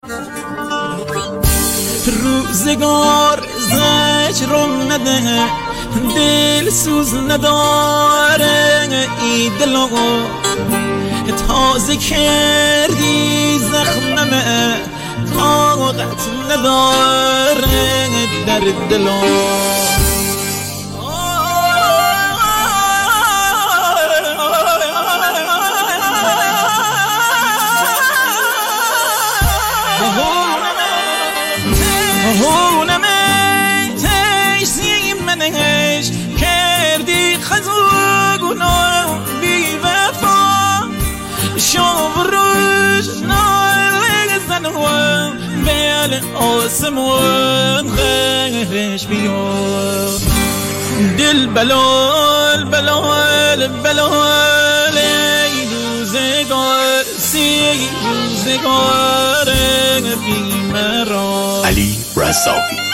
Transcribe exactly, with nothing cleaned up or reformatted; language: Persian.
روزگار زجرم نده، دل سوز نداره، ای دلو تازه کردی زخممه، طاقت نداره در دلو. هونمه تیسی منش کردی خزوگونا بی وفا، شب روش نالگزنوان بیل آسمون خیرش بیار. دل بلال بلال بلال ای روزگار سی روزگار بی مرا. علی رزاقی.